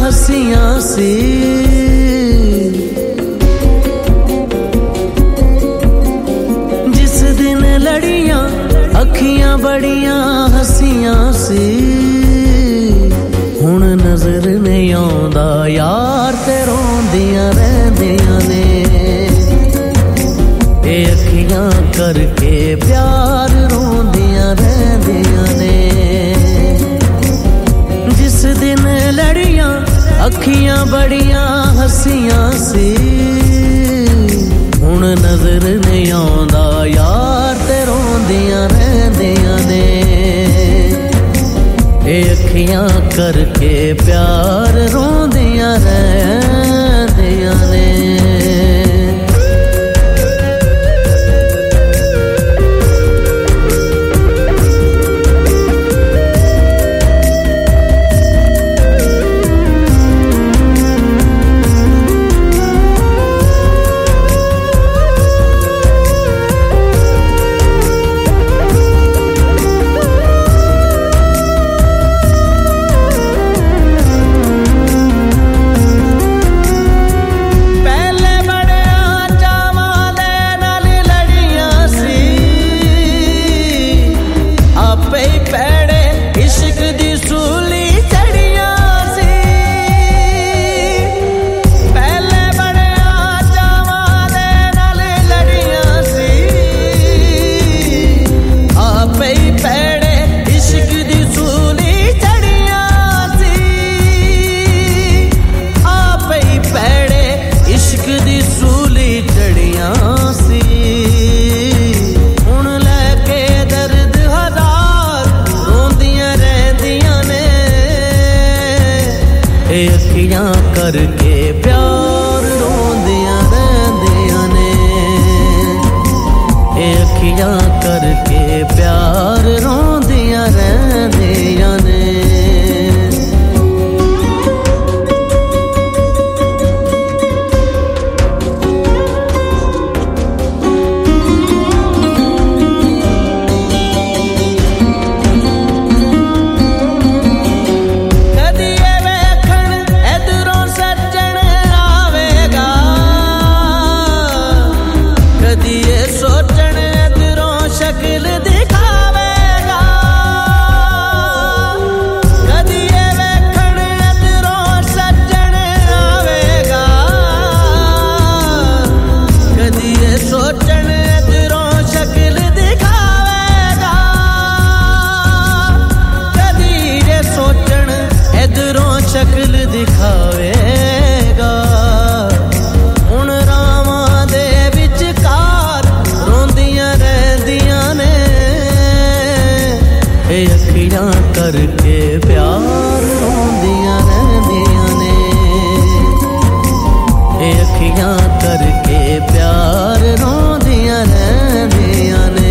हसियां सी जिस दिन लड़ियां अखियां बड़ियां हसियां सी हुण नजर नहीं आउंदा यार ते रोंदियां रहंदियां ने ए अखियां करके प्यार रोंदियां रहंदियां ने जिस दिन लड़ियां अखियां बड़ियां हसियां सी हुण नजर नहीं आउंदा यार ते रोंदियां रहंदियां ने ए अखियां करके प्यार रोंदियां रहंदियां ने अखियां करके प्यार रोंदियां रहंदियां ने ए अखियां करके प्यार रोंदियां रहंदियां ने शक्ल दिखावेगा हुण रावां दे विचकार रोंदियां रहंदियां ने ए अखियां करके प्यार रोंदियां रहंदियां ने ए अखियां करके प्यार रोंदियां रहंदियां ने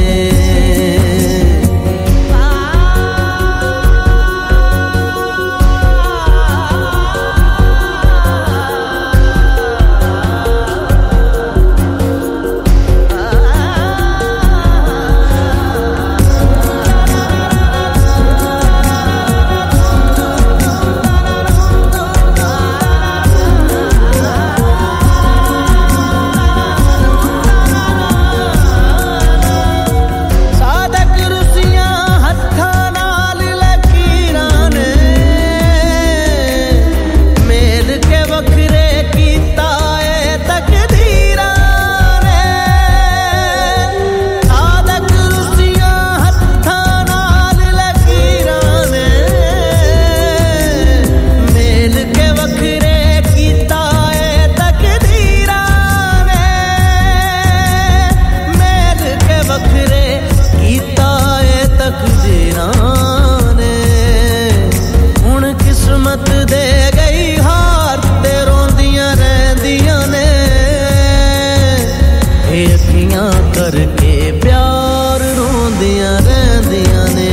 करके प्यार रोंदियां रहंदियां ने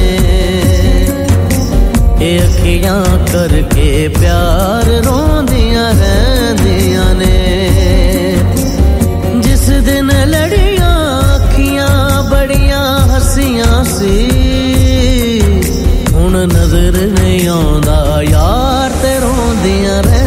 ए अखियां करके प्यार रोंदियां रहंदियां ने जिस दिन लड़ियां अखियां बड़ियां हसियां सी हुण नजर नहीं आउंदा यार ते रोंदियां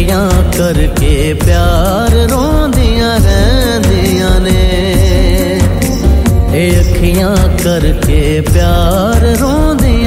अखियां करके प्यार रोंदियां रहंदियां ने, अखियां करके प्यार रोंदियां